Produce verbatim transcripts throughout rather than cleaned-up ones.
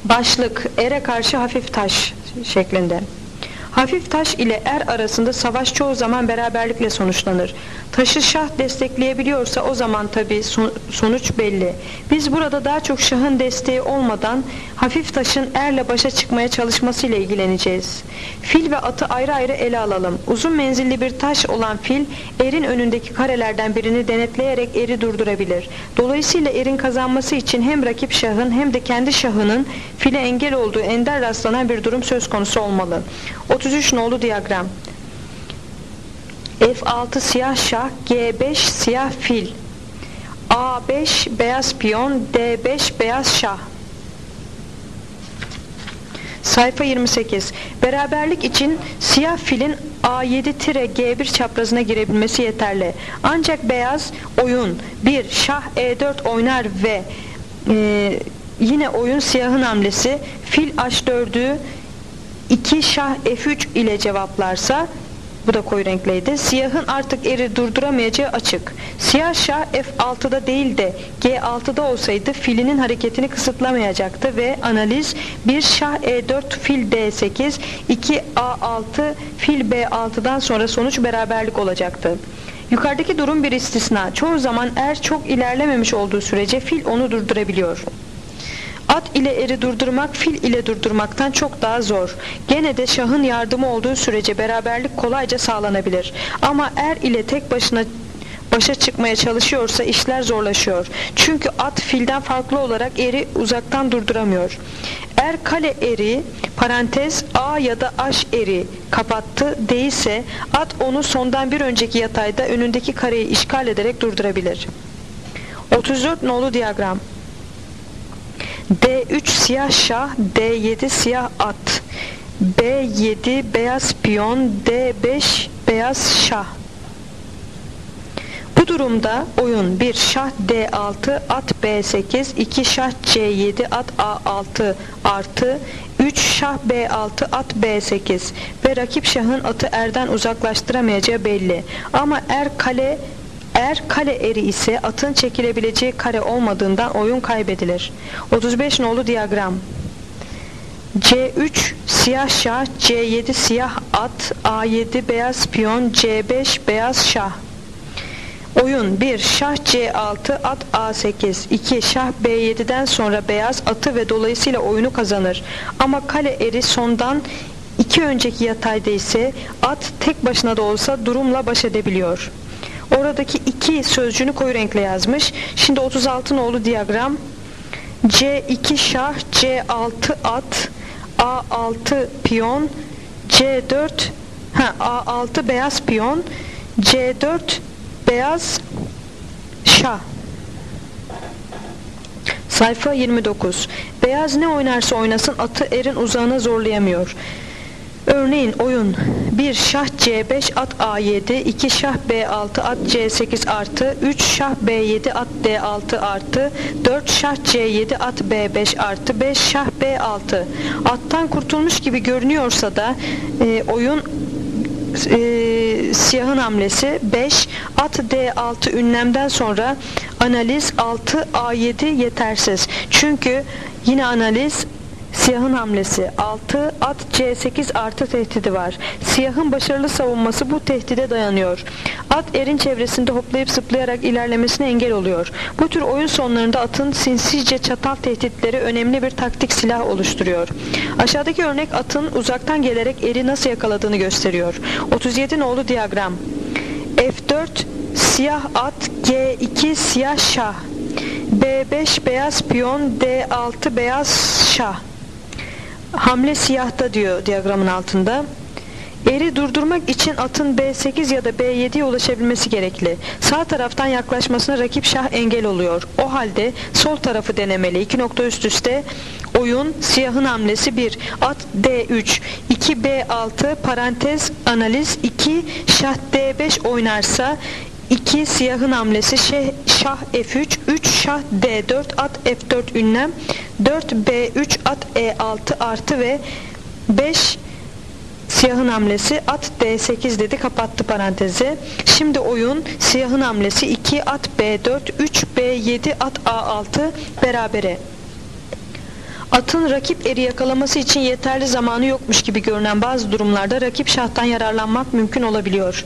Başlık: ere karşı hafif taş şeklinde. Hafif taş ile er arasında savaş çoğu zaman beraberlikle sonuçlanır. Taşı şah destekleyebiliyorsa o zaman tabi sonuç belli. Biz burada daha çok şahın desteği olmadan hafif taşın erle başa çıkmaya çalışmasıyla ilgileneceğiz. Fil ve atı ayrı ayrı ele alalım. Uzun menzilli bir taş olan fil erin önündeki karelerden birini denetleyerek eri durdurabilir. Dolayısıyla erin kazanması için hem rakip şahın hem de kendi şahının file engel olduğu ender rastlanan bir durum söz konusu olmalı. otuz üç nolu diyagram. F altı siyah şah, G beş siyah fil, A beş beyaz piyon, D beş beyaz şah. Sayfa yirmi sekiz. Beraberlik için siyah filin A yedi G bir çaprazına girebilmesi yeterli. Ancak beyaz oyun bir şah E dört oynar ve e, yine oyun siyahın hamlesi fil H dördü iki şah F üç ile cevaplarsa, bu da koyu renkliydi, siyahın artık eri durduramayacağı açık. Siyah şah F altıda değil de G altıda olsaydı filinin hareketini kısıtlamayacaktı ve analiz bir şah E dört fil D sekiz, iki A altı fil B altıdan sonra sonuç beraberlik olacaktı. Yukarıdaki durum bir istisna. Çoğu zaman er çok ilerlememiş olduğu sürece fil onu durdurabiliyor. At ile eri durdurmak fil ile durdurmaktan çok daha zor. Gene de şahın yardımı olduğu sürece beraberlik kolayca sağlanabilir. Ama er ile tek başına başa çıkmaya çalışıyorsa işler zorlaşıyor. Çünkü at filden farklı olarak eri uzaktan durduramıyor. Er kale eri parantez A ya da H eri kapattı değilse at onu sondan bir önceki yatayda önündeki kareyi işgal ederek durdurabilir. otuz dört nolu diyagram. D üç siyah şah, D yedi siyah at, B yedi beyaz piyon, D beş beyaz şah. Bu durumda oyun bir şah D altı, at B sekiz, iki şah C yedi, at A altı artı üç şah B altı, at B sekiz ve rakip şahın atı erden uzaklaştıramayacağı belli. Ama er kale Er kale eri ise atın çekilebileceği kare olmadığından oyun kaybedilir. otuz beş nolu diyagram. C üç siyah şah, C yedi siyah at, A yedi beyaz piyon, C beş beyaz şah. Oyun bir şah C altı, at A sekiz, iki şah B yedi'den sonra beyaz atı ve dolayısıyla oyunu kazanır. Ama kale eri sondan iki önceki yatayda ise at tek başına da olsa durumla baş edebiliyor. Oradaki iki sözcüğünü koyu renkle yazmış. Şimdi otuz altı nolu diyagram. C iki şah, C altı at, A altı piyon, C dört ha, A altı beyaz piyon, C dört beyaz şah. Sayfa yirmi dokuz. Beyaz ne oynarsa oynasın atı erin uzağına zorlayamıyor. Örneğin oyun bir şah C beş, at A yedi, iki şah B altı, at C sekiz artı, üç şah B yedi, at D altı artı, dört şah C yedi, at B beş artı, beş şah B altı. Attan kurtulmuş gibi görünüyorsa da e, oyun e, siyahın hamlesi beş, at D altı ünlemden sonra analiz altı A yedi yetersiz. Çünkü yine analiz siyahın hamlesi altı, at C sekiz artı tehdidi var. Siyahın başarılı savunması bu tehdide dayanıyor. At erin çevresinde hoplayıp zıplayarak ilerlemesine engel oluyor. Bu tür oyun sonlarında atın sinsice çatal tehditleri önemli bir taktik silah oluşturuyor. Aşağıdaki örnek atın uzaktan gelerek eri nasıl yakaladığını gösteriyor. otuz yedi nolu diyagram. F dört siyah at, G iki siyah şah, B beş beyaz piyon, D altı beyaz şah. Hamle siyahta diyor diyagramın altında. Eri durdurmak için atın B sekiz ya da B yedi'ye ulaşabilmesi gerekli. Sağ taraftan yaklaşmasına rakip şah engel oluyor. O halde sol tarafı denemeli. İki nokta üst üste oyun siyahın hamlesi bir, at D üç, iki B altı parantez analiz, iki şah D beş oynarsa iki siyahın hamlesi şah F üç, üç şah D dört, at F dört ünlem, dört B üç, at E altı artı ve beş siyahın hamlesi at D sekiz dedi, kapattı parantezi. Şimdi oyun siyahın hamlesi iki, at B dört, üç B yedi, at A altı berabere. Atın rakip eri yakalaması için yeterli zamanı yokmuş gibi görünen bazı durumlarda rakip şahtan yararlanmak mümkün olabiliyor.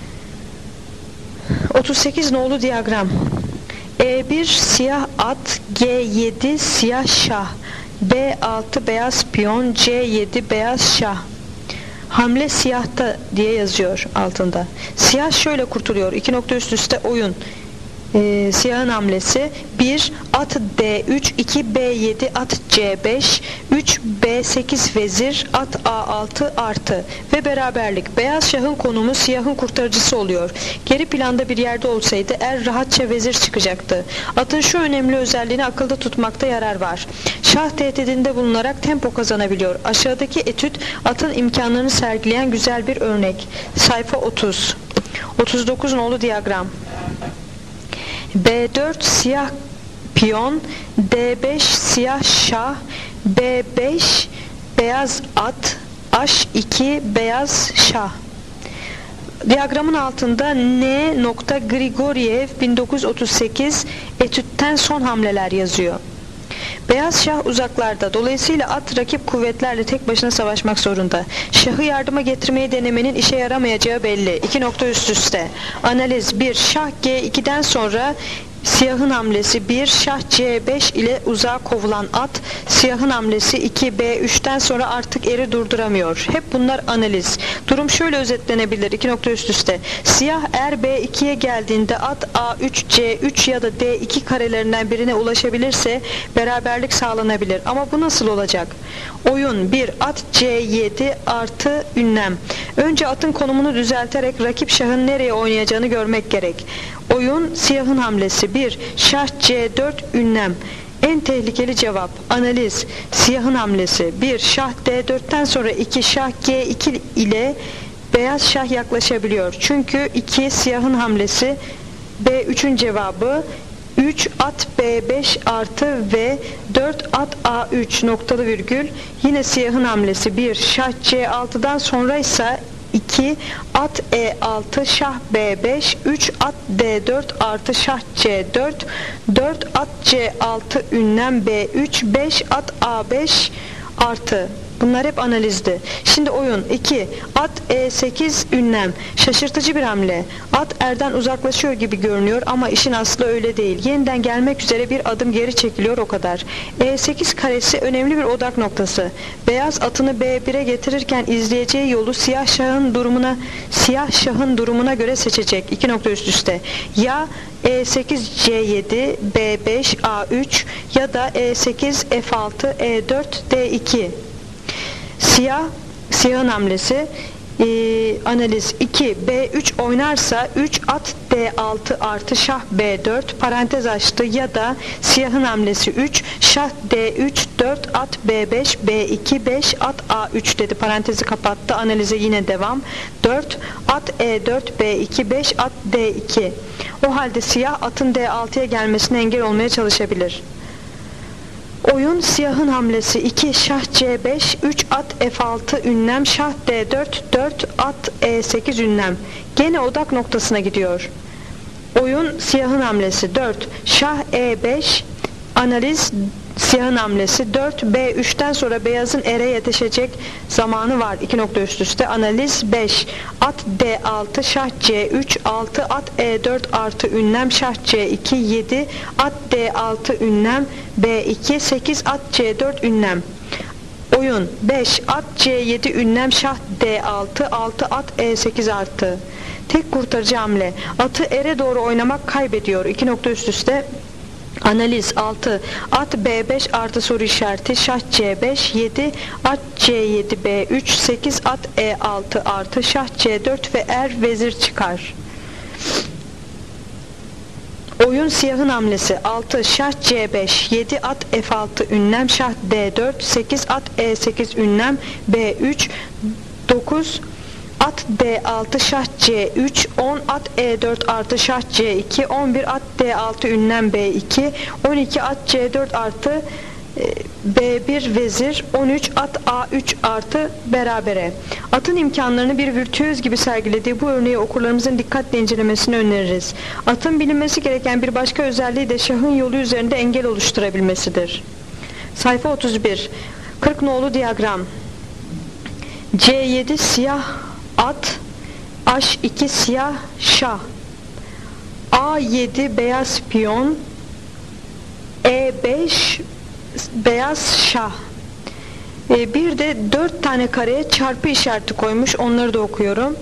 otuz sekiz nolu diyagram. E bir siyah at, G yedi siyah şah, B altı beyaz piyon, C yedi beyaz şah. Hamle siyahta diye yazıyor altında. Siyah şöyle kurtuluyor. İki nokta üst üste oyun. Ee, siyahın hamlesi bir at D üç, iki B yedi, at C beş, üç B sekiz vezir, at A altı artı ve beraberlik. Beyaz şahın konumu siyahın kurtarıcısı oluyor. Geri planda bir yerde olsaydı er rahatça vezir çıkacaktı. Atın şu önemli özelliğini akılda tutmakta yarar var. Şah tehdidinde bulunarak tempo kazanabiliyor. Aşağıdaki etüt atın imkanlarını sergileyen güzel bir örnek. Sayfa otuz. otuz dokuz nolu diyagram. B dört siyah piyon, D beş siyah şah, B beş beyaz at, H iki beyaz şah. Diyagramın altında N. Grigoriev bin dokuz yüz otuz sekiz etütten son hamleler yazıyor. Beyaz şah uzaklarda. Dolayısıyla at rakip kuvvetlerle tek başına savaşmak zorunda. Şahı yardıma getirmeyi denemenin işe yaramayacağı belli. İki nokta üst üste. Analiz bir. Şah G iki'den sonra siyahın hamlesi bir, şah C beş ile uzağa kovulan at, siyahın hamlesi iki, B üç'ten sonra artık eri durduramıyor. Hep bunlar analiz. Durum şöyle özetlenebilir. iki nokta üst üste. Siyah er B iki'ye geldiğinde at A üç, C üç ya da D iki karelerinden birine ulaşabilirse beraberlik sağlanabilir. Ama bu nasıl olacak? Oyun bir, at C yedi artı ünlem. Önce atın konumunu düzelterek rakip şahın nereye oynayacağını görmek gerek. Oyun siyahın hamlesi bir, şah C dört ünlem. En tehlikeli cevap. Analiz. Siyahın hamlesi bir, şah D dört'ten sonra iki, şah G iki ile beyaz şah yaklaşabiliyor. Çünkü iki siyahın hamlesi, B üç'ün cevabı üç at B beş artı ve dört at A üç noktalı virgül. Yine siyahın hamlesi bir, şah C altı'dan sonra ise iki at E altı, şah B beş, üç at D dört artı şah C dört, dört at C altı ünlem B üç, beş at A beş artı. Bunlar hep analizdi. Şimdi oyun iki. At E sekiz ünlem. Şaşırtıcı bir hamle. At erden uzaklaşıyor gibi görünüyor ama işin aslı öyle değil. Yeniden gelmek üzere bir adım geri çekiliyor, o kadar. E sekiz karesi önemli bir odak noktası. Beyaz atını B bir'e getirirken izleyeceği yolu siyah şahın durumuna siyah şahın durumuna göre seçecek. İki nokta üst üste. Ya E sekiz C yedi, B beş A üç ya da E sekiz F altı, E dört D iki. Siyah, siyahın hamlesi e, analiz iki, B üç oynarsa üç at D altı artı şah B dört parantez açtı ya da siyahın hamlesi üç, şah D üç, dört at B beş, B iki, beş at A üç dedi, parantezi kapattı, analize yine devam. dört at E dört, B iki, beş at D iki. O halde siyah atın D altı'ya gelmesine engel olmaya çalışabilir. Oyun siyahın hamlesi iki, şah C beş, üç at F altı ünlem, şah D dört, dört at E sekiz ünlem. Gene odak noktasına gidiyor. Oyun siyahın hamlesi dört, şah E beş, analiz siyahın hamlesi dört, B üç'ten sonra beyazın ere yetişecek zamanı var. iki nokta üst üste. Analiz beş, at D altı, şah C üç, altı at E dört artı ünlem, şah C iki, yedi at D altı ünlem, B iki, sekiz at C dört ünlem. Oyun beş at C yedi ünlem, şah D altı, altı at E sekiz artı. Tek kurtarıcı hamle. Atı ere doğru oynamak kaybediyor. iki nokta üst üste. Analiz altı at B beş artı soru işareti, şah C beş, yedi at C yedi B üç, sekiz at E altı artı şah C dört ve er vezir çıkar. Oyun siyahın hamlesi altı şah C beş, yedi at F altı ünlem, şah D dört, sekiz at E sekiz ünlem, B üç, dokuz at D altı, şah C üç, on at E dört artı şah C iki, on bir at D altı ünlem B iki, on iki at C dört artı B bir vezir, on üç at A üç artı berabere. Atın imkanlarını bir virtüöz gibi sergilediği bu örneği okurlarımızın dikkatle incelemesini öneririz. Atın bilinmesi gereken bir başka özelliği de şahın yolu üzerinde engel oluşturabilmesidir. Sayfa otuz bir. kırk nolu diyagram. C yedi siyah at, H iki siyah şah, A yedi beyaz piyon, E beş beyaz şah. E bir de dört tane kareye çarpı işareti koymuş, onları da okuyorum.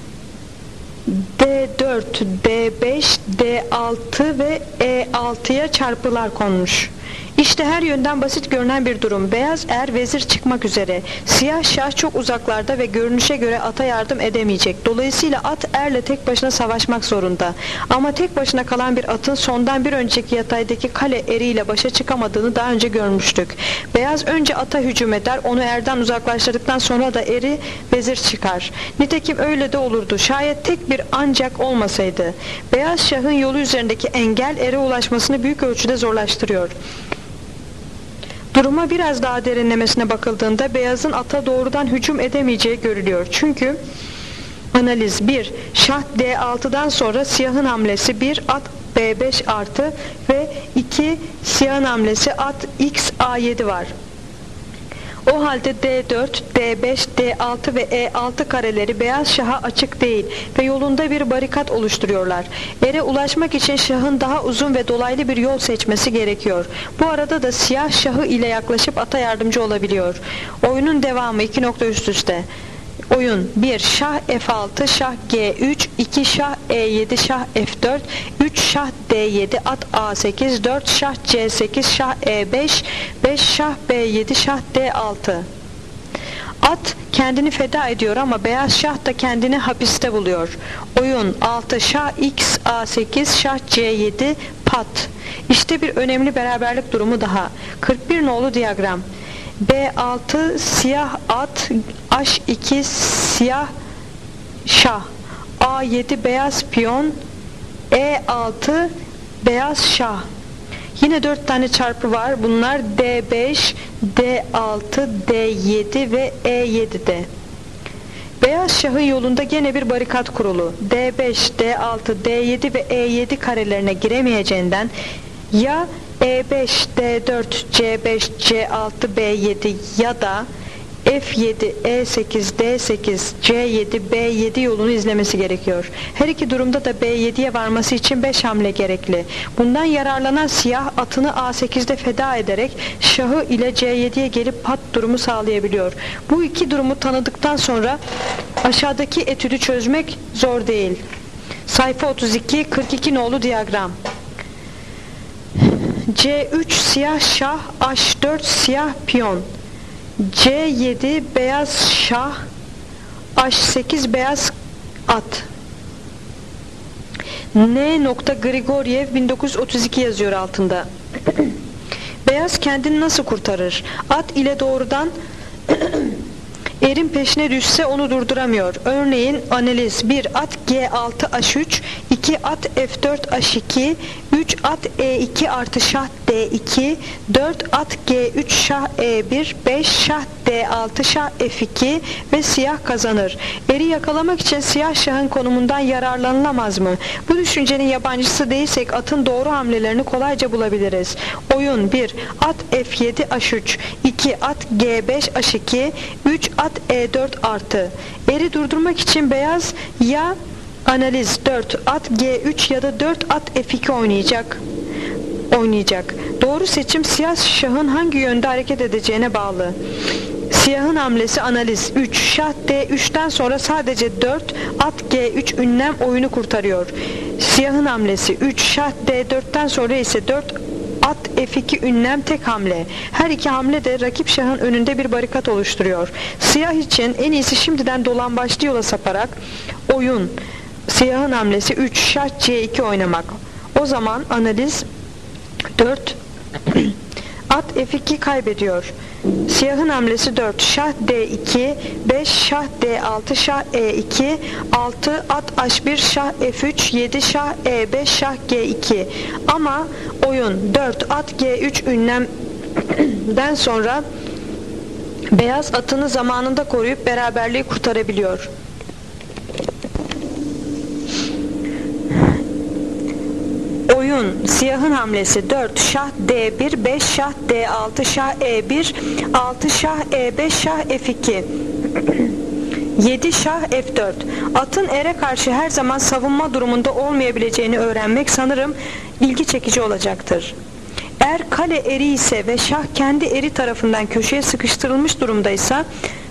D dört, D beş, D altı ve E altıya çarpılar konmuş. İşte her yönden basit görünen bir durum. Beyaz er vezir çıkmak üzere. Siyah şah çok uzaklarda ve görünüşe göre ata yardım edemeyecek. Dolayısıyla at erle tek başına savaşmak zorunda. Ama tek başına kalan bir atın sondan bir önceki yataydaki kale eriyle başa çıkamadığını daha önce görmüştük. Beyaz önce ata hücum eder, onu erden uzaklaştırdıktan sonra da eri vezir çıkar. Nitekim öyle de olurdu. Şayet tek bir ancak olmasaydı. Beyaz şahın yolu üzerindeki engel ere ulaşmasını büyük ölçüde zorlaştırıyor. Duruma biraz daha derinlemesine bakıldığında beyazın ata doğrudan hücum edemeyeceği görülüyor. Çünkü analiz bir. Şah D altıdan sonra siyahın hamlesi bir at B beş artı ve iki siyahın hamlesi at X A yedi var. O halde D dört, D beş, D altı ve E altı kareleri beyaz şaha açık değil ve yolunda bir barikat oluşturuyorlar. Ere ulaşmak için şahın daha uzun ve dolaylı bir yol seçmesi gerekiyor. Bu arada da siyah şahı ile yaklaşıp ata yardımcı olabiliyor. Oyunun devamı iki nokta üst üste. Oyun bir. Şah F altı, şah G üç, iki şah E yedi, şah F dört, üç şah D yedi, at A sekiz, dört şah C sekiz, şah E beş, beş şah B yedi, şah D altı. At kendini feda ediyor ama beyaz şah da kendini hapiste buluyor. Oyun altı şah X A sekiz, şah C yedi, pat. İşte bir önemli beraberlik durumu daha. kırk bir nolu diyagram. B altı siyah at, H iki siyah şah, A yedi beyaz piyon, E altı beyaz şah. Yine dört tane çarpı var. Bunlar D beş, D altı, D yedi ve E yedi'de. Beyaz şahın yolunda gene bir barikat kurulu. D beş, D altı, D yedi ve E yedi karelerine giremeyeceğinden ya E beş, D dört, C beş, C altı, B yedi ya da F yedi, E sekiz, D sekiz, C yedi, B yedi yolunu izlemesi gerekiyor. Her iki durumda da B yedi'ye varması için beş hamle gerekli. Bundan yararlanan siyah atını A sekiz'de feda ederek şahı ile C yedi'ye gelip pat durumu sağlayabiliyor. Bu iki durumu tanıdıktan sonra aşağıdaki etüdü çözmek zor değil. Sayfa otuz iki, kırk iki nolu diyagram. C üç siyah şah, H dört siyah piyon, C yedi beyaz şah, H sekiz beyaz at. N. Grigoriev bin dokuz yüz otuz iki yazıyor altında. Beyaz kendini nasıl kurtarır? At ile doğrudan erin peşine düşse onu durduramıyor. Örneğin analiz bir at G altı H üç, iki at F dört H iki, üç at E iki artı şah D iki, dört at G üç şah E bir, beş şah D altı şah F iki ve siyah kazanır. Eri yakalamak için siyah şahın konumundan yararlanılamaz mı? Bu düşüncenin yabancısı değilsek atın doğru hamlelerini kolayca bulabiliriz. Oyun bir. At F yedi H üç, iki at G beş H iki, üç at E dört artı. Eri durdurmak için beyaz ya analiz dört at G üç ya da dört at F iki oynayacak. oynayacak. Doğru seçim siyah şahın hangi yönde hareket edeceğine bağlı. Siyahın hamlesi analiz üç, şah D üç'ten sonra sadece dört at G üç ünlem oyunu kurtarıyor. Siyahın hamlesi üç, şah D dört'ten sonra ise dört at F iki ünlem tek hamle. Her iki hamle de rakip şahın önünde bir barikat oluşturuyor. Siyah için en iyisi şimdiden dolambaçlı yola saparak oyun siyahın hamlesi üç, şah C iki oynamak. O zaman analiz dört at F iki kaybediyor. Siyahın hamlesi dört, şah D iki, beş şah D altı, şah E iki, altı at H bir, şah F üç, yedi şah E beş, şah G iki. Ama oyun dört at G üç ünlemden sonra beyaz atını zamanında koruyup beraberliği kurtarabiliyor. Oyun Oyun, siyahın hamlesi dört, şah D bir, beş, şah D altı, şah E bir, altı, şah E beş, şah F iki, yedi, şah F dört. Atın ere karşı her zaman savunma durumunda olmayabileceğini öğrenmek sanırım ilgi çekici olacaktır. Eğer kale eri ise ve şah kendi eri tarafından köşeye sıkıştırılmış durumdaysa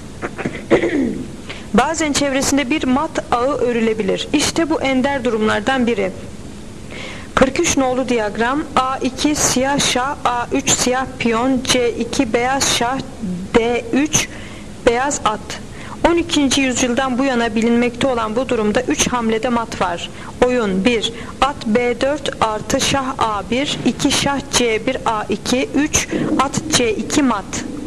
bazen çevresinde bir mat ağı örülebilir. İşte bu ender durumlardan biri. kırk üç nolu diyagram: A iki siyah şah, A üç siyah piyon, C iki beyaz şah, D üç beyaz at. on ikinci yüzyıldan bu yana bilinmekte olan bu durumda üç hamlede mat var. Oyun: bir. At B dört artı şah A bir, iki şah C bir A iki, üç at C iki mat.